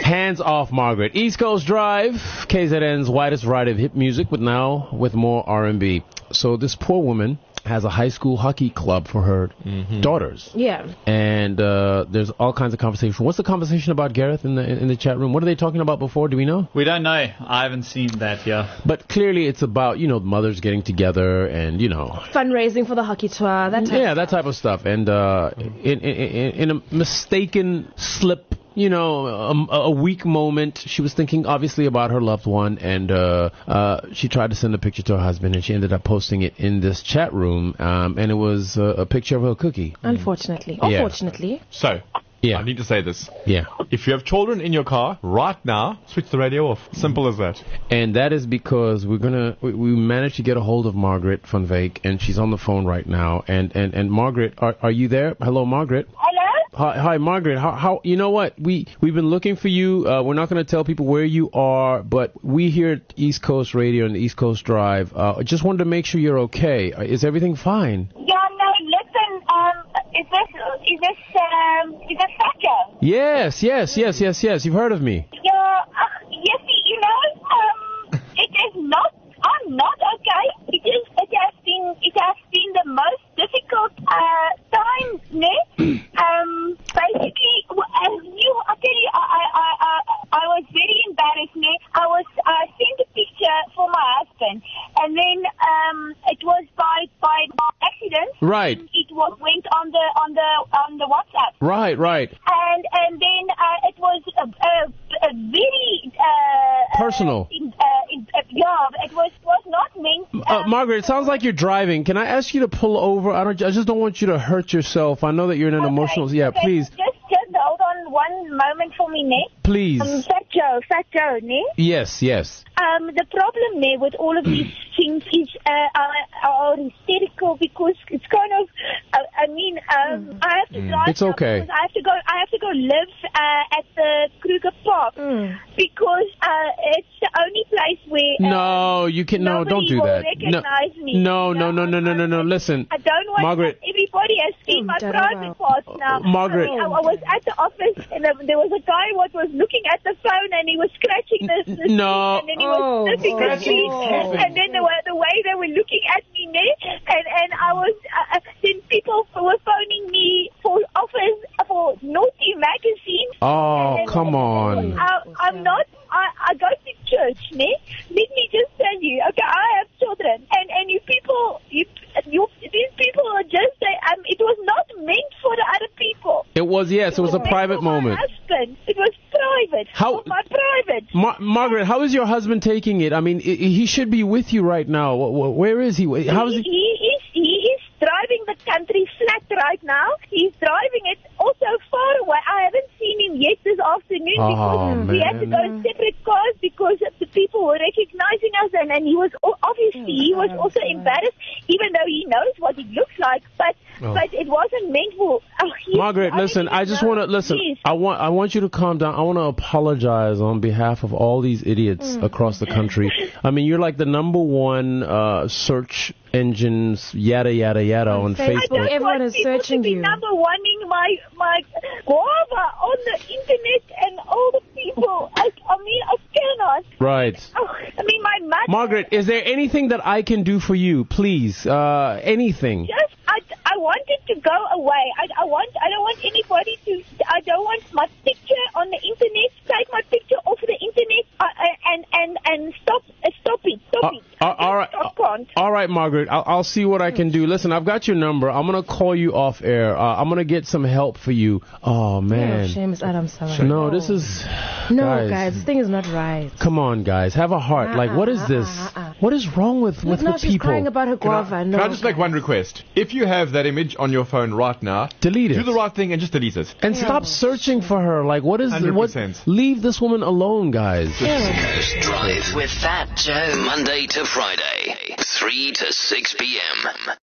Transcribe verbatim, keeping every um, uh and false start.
Hands off, Margaret. East Coast Drive, K Z N's widest variety of hip music, but now with more R and B. So this poor woman has a high school hockey club for her mm-hmm. daughters. Yeah. And uh, there's all kinds of conversation. What's the conversation about, Gareth, in the in the chat room? What are they talking about before? Do we know? We don't know. I haven't seen that yet. But clearly it's about, you know, mothers getting together and, you know... fundraising for the hockey tour, that type Yeah, of that type of stuff. And uh, in, in, in a mistaken slip... You know, a, a weak moment. She was thinking, obviously, about her loved one, and uh, uh, she tried to send a picture to her husband, and she ended up posting it in this chat room, um, and it was uh, a picture of her cookie. Unfortunately. Or Yeah. fortunately. So, Yeah. I need to say this. Yeah. If you have children in your car, right now, switch the radio off. Simple as that. And that is because we're gonna we, we managed to get a hold of Margaret van Wyk, and she's on the phone right now. And and, and Margaret, are are you there? Hello, Margaret. Hello? Hi, hi, Margaret. How, how? You know what? We we've been looking for you. Uh, we're not going to tell people where you are, but we here at East Coast Radio and East Coast Drive uh, just wanted to make sure you're okay. Uh, Is everything fine? Yeah, no, listen, um, is this, is this, um, is this Sacha? Yes, yes, yes, yes, yes. You've heard of me. Yeah, uh, yes, you know, um, it is not, I'm not okay. It is, it has been, it has been the most difficult, uh, time, ne? um, basically, as you, I tell you, I, I, I, I was very embarrassed, ne? I was, I sent a picture for my husband, and then, um, it was by, by accident. Right. It was, went on the, on the, on the WhatsApp. Right, right. And, and then, uh, it was a, a, a very, uh, Personal. Uh, in, uh, in, uh, yeah, it was, was not meant. Uh, Margaret, it sounds like you're driving. Can I ask you to pull over? I don't. I just don't want you to hurt yourself. I know that you're in an Okay, emotional. Yeah, okay, please, Just, just hold on one moment for me, ne? please. Um, Fat Joe, Fat Joe, ne? Yes, yes. Um, the problem there with all of these things is uh, are, are hysterical because it's kind of. Uh, I mean, um, I have to drive. It's okay. now because I have to go. I have to go live uh, at the Kruger Park Mm. because uh, it's the only place where. Uh, No, you can. No, nobody don't do will that. No, recognize me. no, no, no, no, no, no, no. Listen, I don't want Margaret. everybody has seen my Mm, private parts now. Margaret. I, mean, I, I was at the office and uh, there was a guy what was looking at the phone and he was scratching the, the No. screen and then he Oh, was sniffing the oh, screen oh. and then the, way- the way they were looking at me ne? and and I was uh, then people were phoning me for offers for Naughty magazine. Oh, And- come on. I, I'm not. I, I go to church, ne? Let me just tell you. Okay, I have children, and and you people, you you these people are just say um, it was not meant for the other people. It was yes. It was a meant private for my moment. husband. It was private. How- For my private. Mar- Margaret, how is your husband taking it? I mean, I- he should be with you right now. Wh- wh- Where is he? How is he, he? he is he is driving the country flat right now. He's driving it also far away. I haven't seen him yet this afternoon Oh, because we had to go in man. separate cars because the people were recognizing us, and, and he was o- obviously he was also embarrassed, even though he knows what he looks like, but Oh. but it wasn't meant for. Oh, he- Margaret, I listen. didn't I just know. want to listen. Please. I want. I want you to calm down. I want to apologize on behalf of all these idiots across the country. I mean, you're like the number one uh, search engines, yada yada yada, on Facebook. I Facebook. don't Everyone want is people searching to be you. number one-ing my my guava on the internet and all the people. I, I mean, I cannot. Right. Oh, I mean, my mother. Margaret, is there anything that I can do for you, please? Uh, anything? Just, I, I wanted to go away. I, I want. I don't want anybody to. I don't want my picture on the internet. Take my picture off the internet. Uh, and and and stop. Uh, stop it. Stop Uh, it. uh, all right. I can't. All right, Margaret. I'll, I'll see what I can do. Listen, I've got your number. I'm gonna call you off air. Uh, I'm gonna get some help for you. Oh Oh, man. shame is Adam Sawa. No, this is. No, guys. guys, this thing is not right. Come on, guys. Have a heart. Like, what is Uh-uh, this? uh-uh, uh-uh. What is wrong with with, no, with she's people? crying about her Can I, guava. no, can I just make one request? If you have that image on your phone right now, Delete it. do the right thing and just delete it. And stop searching for her. Like, what is one hundred what? percent. Leave this woman alone, guys. Coast Drive with Fat Joe. Monday to Friday, three to six p.m.